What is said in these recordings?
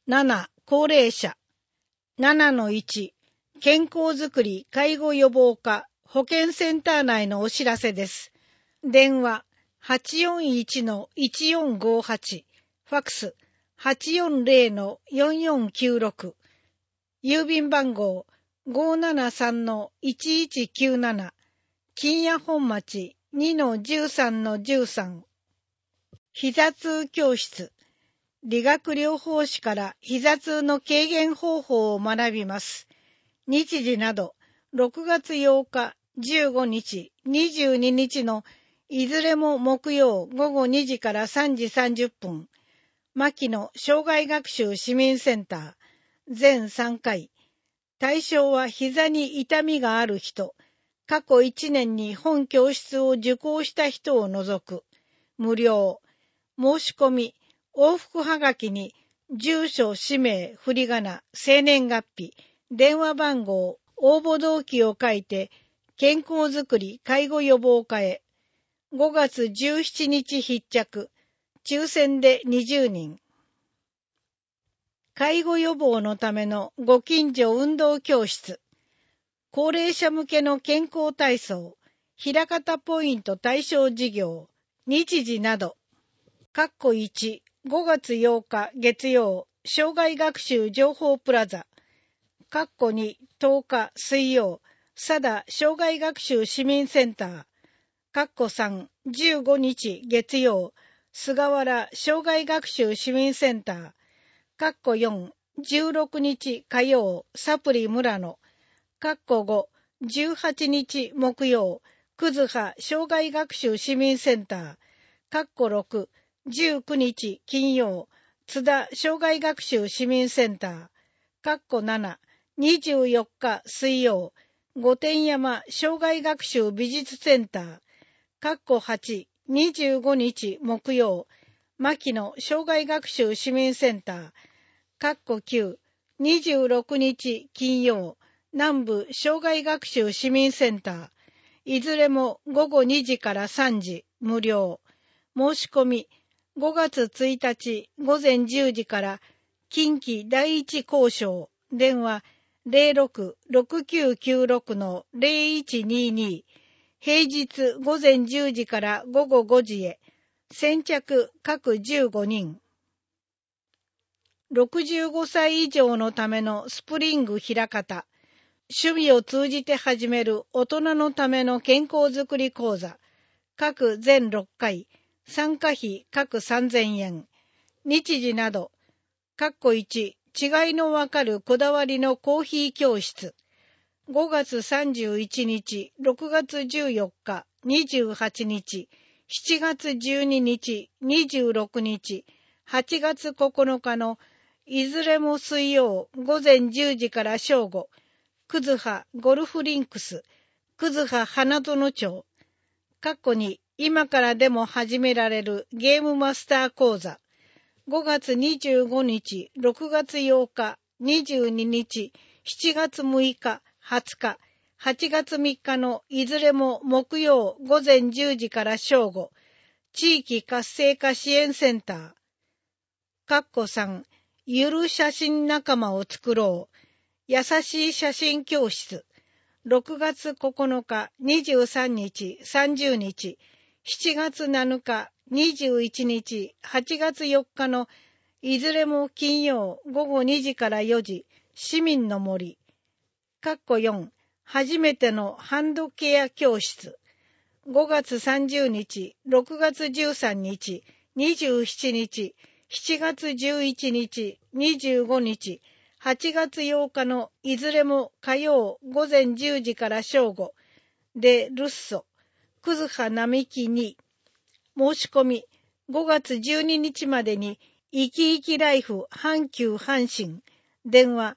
7、高齢者。7-1、健康づくり介護予防課保健センター内のお知らせです。電話 841-1458、ファックス 840-4496、郵便番号 573-1197、金谷本町 2-13-13。膝痛教室。理学療法士から膝痛の軽減方法を学びます。日時など6月8日、15日、22日のいずれも木曜午後2時から3時30分。牧野障害学習市民センター。全3回。対象は膝に痛みがある人。過去1年に本教室を受講した人を除く。無料。申し込み。往復はがきに住所、氏名、振り仮名、生年月日、電話番号、応募動機を書いて健康づくり介護予防課へ。5月17日必着。抽選で20人。介護予防のためのご近所運動教室。高齢者向けの健康体操、枚方ポイント対象事業、日時など。1、5月8日月曜、障害学習情報プラザ。2、10日水曜、佐賀障害学習市民センター。3、15日月曜、菅原障害学習市民センター。4、16日火曜、サプリ村野。5、18日木曜、葛葉障害学習市民センター。6、19日金曜、津田障害学習市民センター。7、24日水曜、御殿山障害学習美術センター。8、25日木曜、牧野障害学習市民センター。9、26日金曜、南部障害学習市民センター。いずれも午後2時から3時、無料。申し込み、5月1日午前10時から近畿第一交渉。電話 06-6996-0122。平日午前10時から午後5時へ。先着各15人。65歳以上のためのスプリング枚方。趣味を通じて始める大人のための健康づくり講座。各全6回。参加費各3000円。日時など。1、違いのわかるこだわりのコーヒー教室。5月31日、6月14日、28日、7月12日、26日、8月9日のいずれも水曜午前10時から正午。葛葉ゴルフリンクス、葛葉花園町。2、今からでも始められるゲームマスター講座。5月25日、6月8日、22日、7月6日、20日、8月3日のいずれも木曜午前10時から正午。地域活性化支援センター。3、ゆる写真仲間を作ろう。優しい写真教室。6月9日、23日、30日、7月7日、21日、8月4日のいずれも金曜午後2時から4時、市民の森。4、初めてのハンドケア教室。5月30日、6月13日、27日、7月11日、25日、8月8日のいずれも火曜午前10時から正午。でルッソ、葛葉並木に。申し込み、5月12日までに、生き生きライフ阪急阪神。電話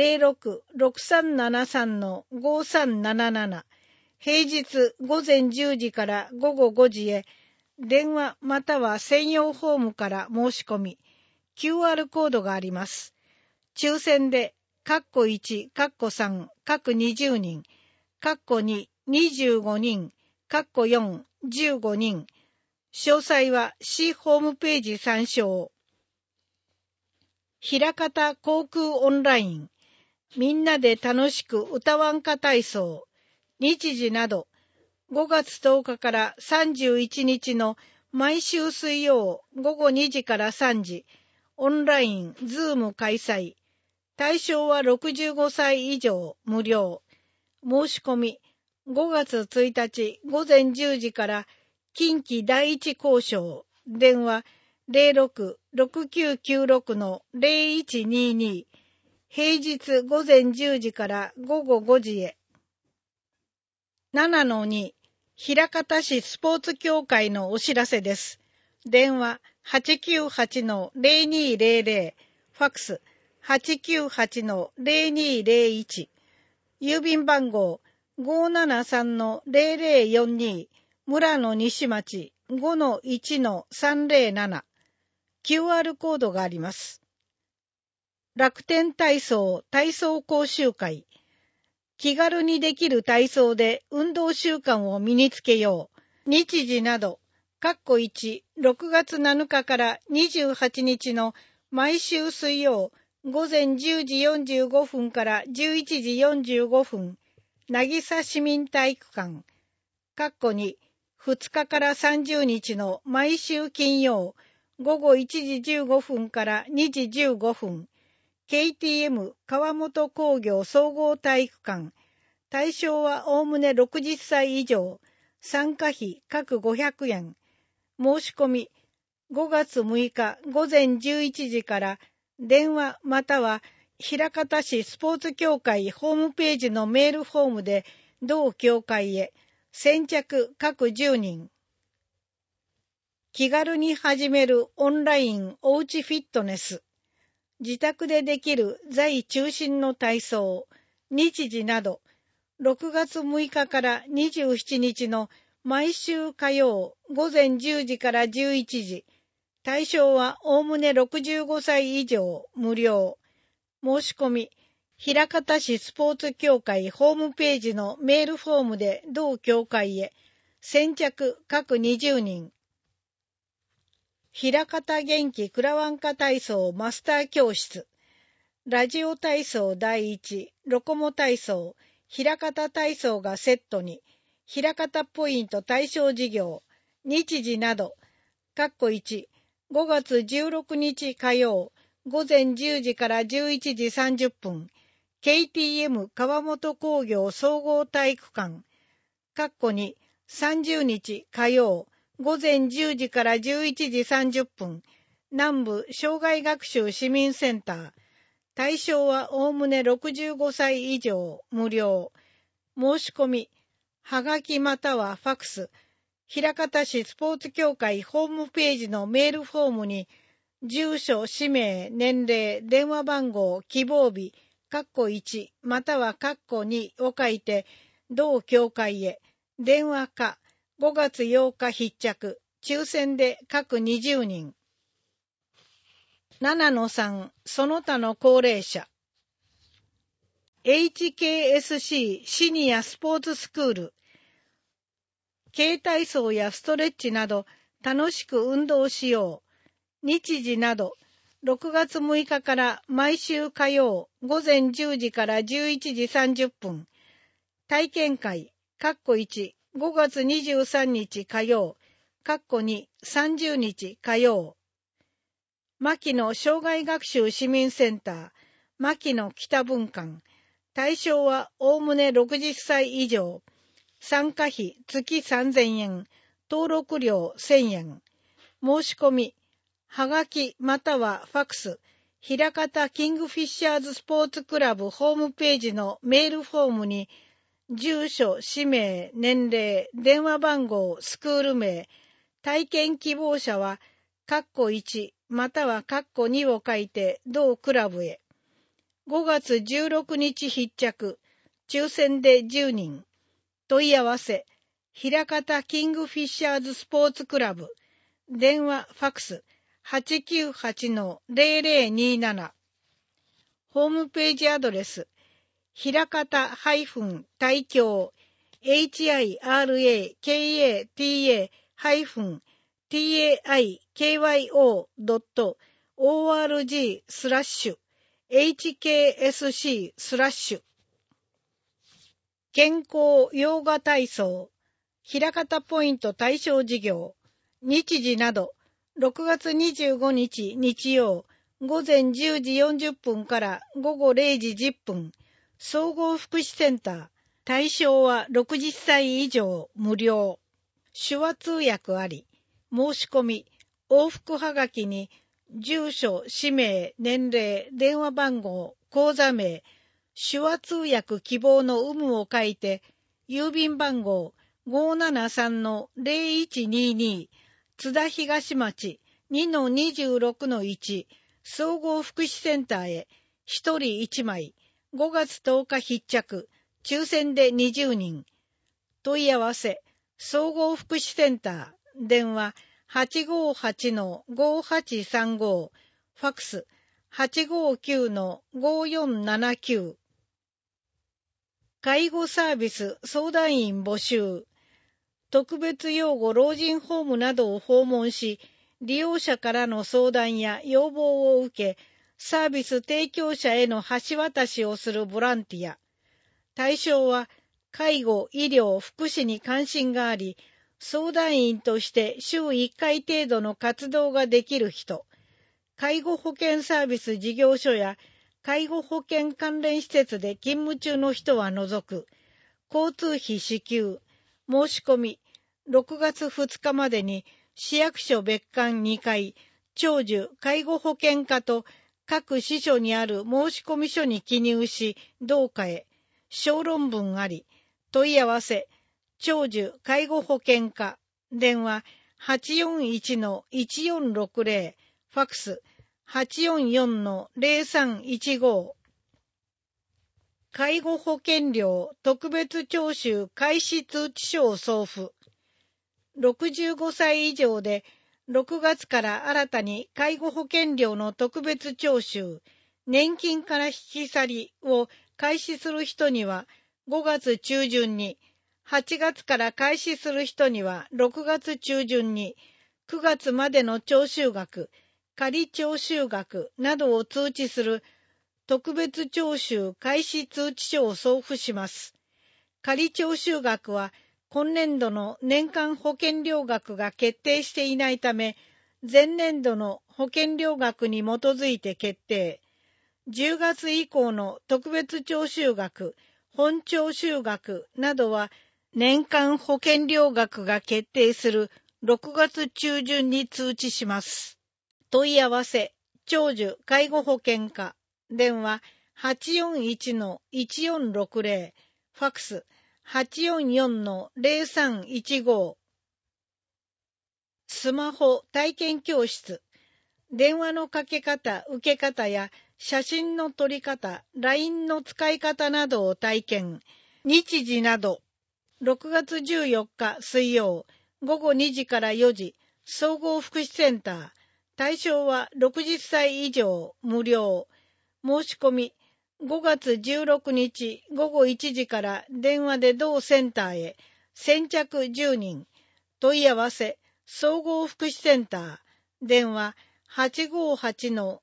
06-6373-5377。平日午前10時から午後5時へ。電話または専用フォームから申し込み。QR コードがあります。抽選で、1、3、各20人、2、25人、4、15人。詳細は市ホームページ参照。 平方航空オンライン、みんなで楽しく歌わん歌体操、日時など、5月10日から31日の毎週水曜午後2時から3時、オンライン、ズーム開催。対象は65歳以上、無料。申し込み、5月1日午前10時から近畿第一交渉、電話 06-6996-0122、平日午前10時から午後5時へ。7-2、枚方市スポーツ協会のお知らせです。電話 898-0200、ファックス 898-0201、郵便番号 573-0042、村野西町 5-1-307、QR コードがあります。楽天体操体操講習会、気軽にできる体操で運動習慣を身につけよう。日時など、1、6月7日から28日の毎週水曜、午前10時45分から11時45分、渚市民体育館。2、2日から30日の毎週金曜、午後1時15分から2時15分、KTM 川本工業総合体育館。対象はおおむね60歳以上。参加費各500円。申し込み5月6日午前11時から電話または枚方市スポーツ協会ホームページのメールフォームで同協会へ。先着各10人。気軽に始めるオンラインおうちフィットネス。自宅でできる在中心の体操、日時など、6月6日から27日の毎週火曜午前10時から11時、対象はおおむね65歳以上、無料。申し込み、枚方市スポーツ協会ホームページのメールフォームで同協会へ。先着各20人。枚方元気くらわんか体操マスター教室。ラジオ体操第一、ロコモ体操、枚方体操がセットに、枚方ポイント対象事業、日時など、1、5月16日火曜、午前10時から11時30分、KTM 川本工業総合体育館、2、30日火曜、午前10時から11時30分、南部障害学習市民センター。対象はおおむね65歳以上、無料。申し込み、はがきまたはファックス、枚方市スポーツ協会ホームページのメールフォームに、住所、氏名、年齢、電話番号、希望日、1または2を書いて、同協会へ。電話か、5月8日必着、抽選で各20人。7-3、その他の高齢者。HKSC シニアスポーツスクール。軽体操やストレッチなど楽しく運動しよう。日時など、6月6日から毎週火曜、午前10時から11時30分。体験会、5月23日火曜、30日火曜。牧野障害学習市民センター、牧野北分館。対象はおおむね60歳以上。参加費月3000円。登録料1000円。申し込み、はがきまたはファックス、枚方キングフィッシャーズスポーツクラブホームページのメールフォームに、住所、氏名、年齢、電話番号、スクール名、体験希望者は、1または2を書いて同クラブへ。5月16日必着、抽選で10人。問い合わせ、枚方キングフィッシャーズスポーツクラブ。電話、ファックス、898-0027。ホームページアドレス、枚方-体協、hirakata-taikyo.org org/hksc/健康ヨガ体操、枚方ポイント対象事業、日時など、6月25日日曜、午前10時40分から午後0時10分、総合福祉センター、対象は60歳以上無料。手話通訳あり。申し込み、往復はがきに、住所、氏名、年齢、電話番号、口座名、手話通訳希望の有無を書いて、郵便番号 573-0122、津田東町 2-26-1、総合福祉センターへ、1人1枚、5月10日必着、抽選で20人。問い合わせ、総合福祉センター、電話 858-5835、ファックス 859-5479。介護サービス相談員募集。特別養護老人ホームなどを訪問し、利用者からの相談や要望を受け、サービス提供者への橋渡しをするボランティア。対象は、介護、医療、福祉に関心があり、相談員として週1回程度の活動ができる人、介護保険サービス事業所や介護保険関連施設で勤務中の人は除く、交通費支給、申し込み、6月2日までに市役所別館2階、長寿介護保険課と各支所にある申込書に記入し、同課へ、小論文あり、問い合わせ、長寿介護保険課、電話 841-1460、ファックス 844-0315。介護保険料特別徴収開始通知書を送付。65歳以上で6月から新たに介護保険料の特別徴収、年金から引き去りを開始する人には5月中旬に、8月から開始する人には6月中旬に、9月までの徴収額、仮徴収額などを通知する特別徴収開始通知書を送付します。仮徴収額は今年度の年間保険料額が決定していないため、前年度の保険料額に基づいて決定。10月以降の特別徴収額、本徴収額などは年間保険料額が決定する6月中旬に通知します。問い合わせ、長寿介護保険課、電話 841-1460、ファックス 844-0315。スマホ体験教室、電話のかけ方、受け方や写真の撮り方、LINE の使い方などを体験。日時など、6月14日水曜、午後2時から4時、総合福祉センター。対象は60歳以上、無料。申し込み、5月16日午後1時から電話で同センターへ、先着10人。問い合わせ、総合福祉センター。電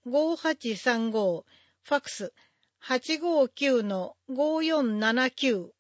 話、858-5835、ファックス、859-5479。